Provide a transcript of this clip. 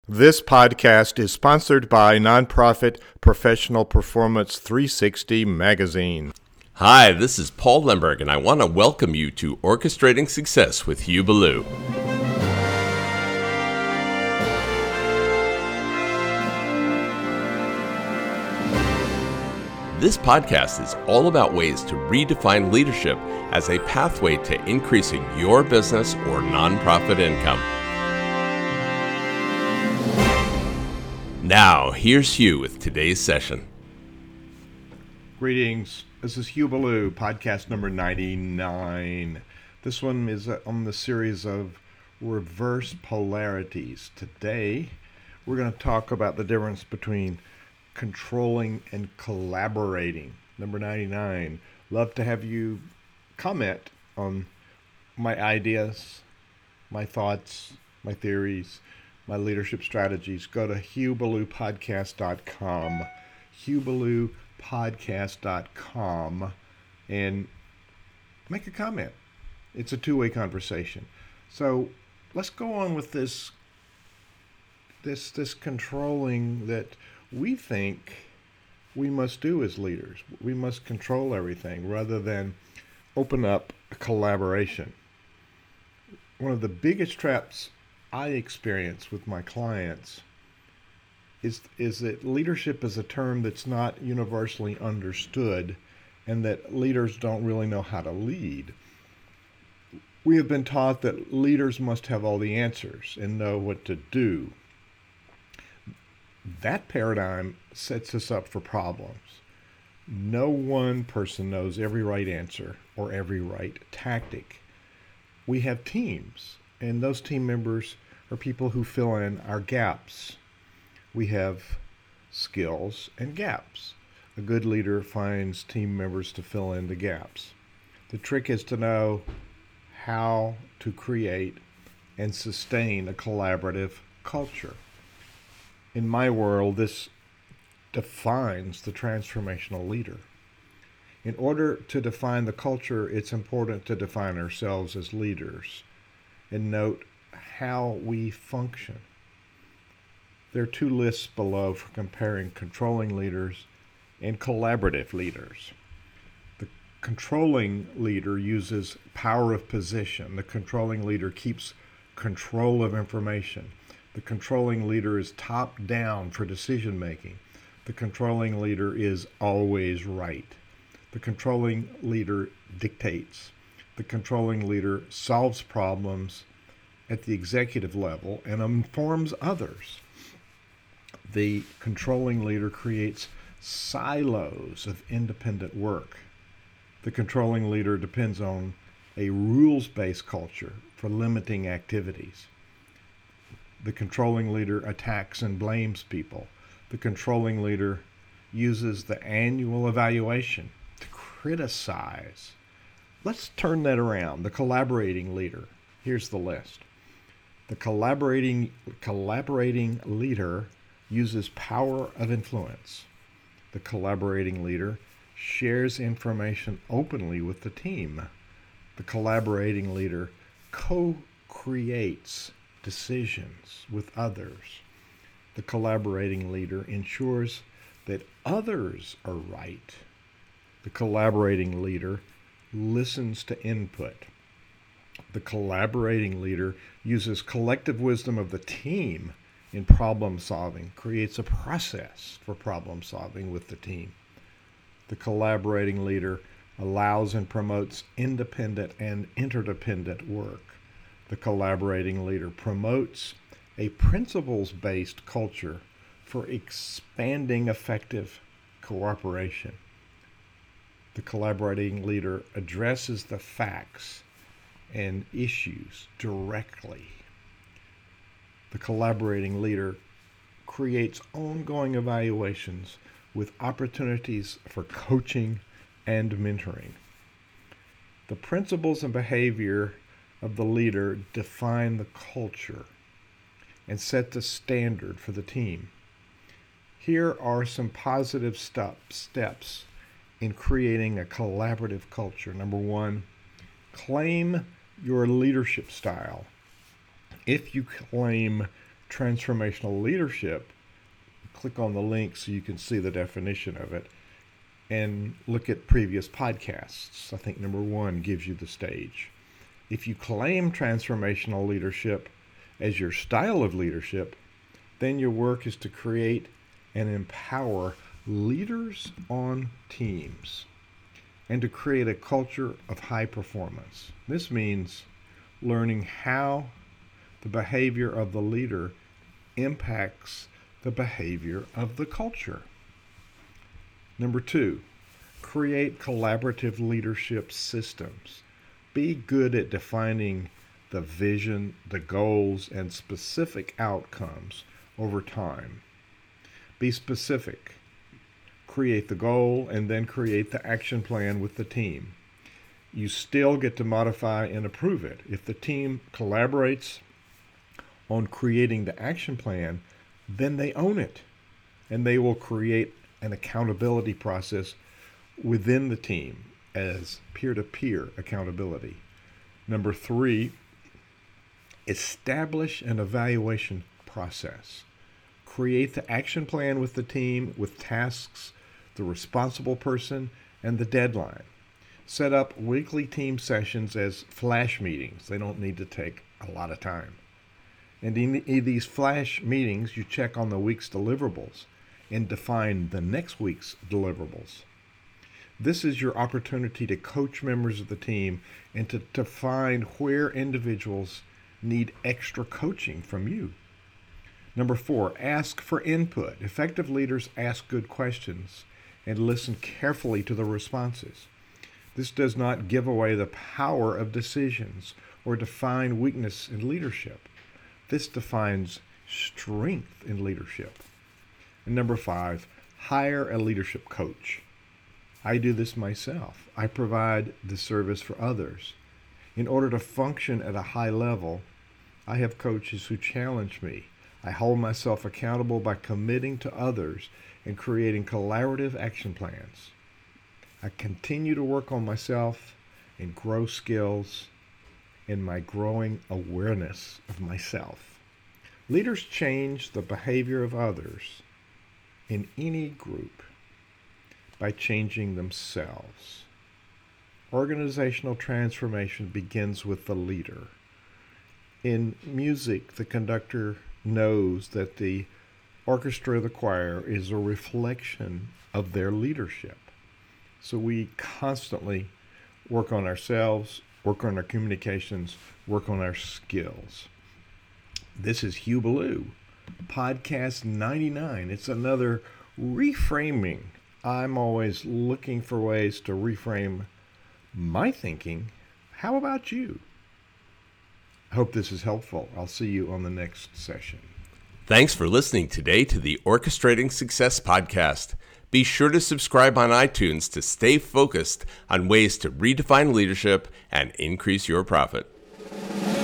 This podcast is sponsored by nonprofit Professional Performance 360 magazine. Hi, this is Paul Lemberg, and I want to welcome you to Orchestrating Success with Hugh Ballou. This podcast is all about ways to redefine leadership as a pathway to increasing your business or nonprofit income. Now, here's Hugh with today's session. Greetings. This is Hugh Ballou, podcast number 99. This one is on the series of reverse polarities. Today, we're going to talk about the difference between controlling and collaborating. Number 99. Love to have you comment on my ideas, my thoughts, my theories, my leadership strategies. Go to HughBallouPodcast.com, HughBallouPodcast.com, and make a comment. It's a two-way conversation. So let's go on with this controlling that we think we must do as leaders. We must control everything rather than open up a collaboration. One of the biggest traps I experience with my clients is that leadership is a term that's not universally understood and that leaders don't really know how to lead. We have been taught that leaders must have all the answers and know what to do. That paradigm sets us up for problems. No one person knows every right answer or every right tactic. We have teams, and those team members are people who fill in our gaps. We have skills and gaps. A good leader finds team members to fill in the gaps. The trick is to know how to create and sustain a collaborative culture. In my world, this defines the transformational leader. In order to define the culture, it's important to define ourselves as leaders and note how we function. There are two lists below for comparing controlling leaders and collaborative leaders. The controlling leader uses power of position. The controlling leader keeps control of information. The controlling leader is top down for decision making. The controlling leader is always right. The controlling leader dictates. The controlling leader solves problems at the executive level and informs others. The controlling leader creates silos of independent work. The controlling leader depends on a rules-based culture for limiting activities. The controlling leader attacks and blames people. The controlling leader uses the annual evaluation to criticize. Let's turn that around. The collaborating leader. Here's the list. The collaborating leader uses power of influence. The collaborating leader shares information openly with the team. The collaborating leader co-creates decisions with others. The collaborating leader ensures that others are right. The collaborating leader listens to input. The collaborating leader uses collective wisdom of the team in problem solving, creates a process for problem solving with the team. The collaborating leader allows and promotes independent and interdependent work. The collaborating leader promotes a principles-based culture for expanding effective cooperation. The collaborating leader addresses the facts and issues directly. The collaborating leader creates ongoing evaluations with opportunities for coaching and mentoring. The principles and behavior of the leader define the culture and set the standard for the team. Here are some positive steps in creating a collaborative culture. Number one, claim your leadership style. If you claim transformational leadership, click on the link so you can see the definition of it and look at previous podcasts. I think number 1 gives you the stage. If you claim transformational leadership as your style of leadership, then your work is to create and empower leaders on teams and to create a culture of high performance. This means learning how the behavior of the leader impacts the behavior of the culture. Number 2, create collaborative leadership systems. Be good at defining the vision, the goals, and specific outcomes over time. Be specific. Create the goal and then create the action plan with the team. You still get to modify and approve it. If the team collaborates on creating the action plan, then they own it, and they will create an accountability process within the team as peer-to-peer accountability. Number 3, establish an evaluation process. Create the action plan with the team with tasks, the responsible person, and the deadline. Set up weekly team sessions as flash meetings. They don't need to take a lot of time. And in these flash meetings, you check on the week's deliverables and define the next week's deliverables. This is your opportunity to coach members of the team and to find where individuals need extra coaching from you. Number 4, ask for input. Effective leaders ask good questions and listen carefully to the responses. This does not give away the power of decisions or define weakness in leadership. This defines strength in leadership. And number 5, hire a leadership coach. I do this myself. I provide the service for others. In order to function at a high level, I have coaches who challenge me. I hold myself accountable by committing to others and creating collaborative action plans. I continue to work on myself and grow skills in my growing awareness of myself. Leaders change the behavior of others in any group by changing themselves. Organizational transformation begins with the leader. In music, the conductor knows that the orchestra or the choir is a reflection of their leadership. So we constantly work on ourselves, work on our communications, work on our skills. This is Hugh Ballou, podcast 99. It's another reframing. I'm always looking for ways to reframe my thinking. How about you? I hope this is helpful. I'll see you on the next session. Thanks for listening today to the Orchestrating Success podcast. Be sure to subscribe on iTunes to stay focused on ways to redefine leadership and increase your profit.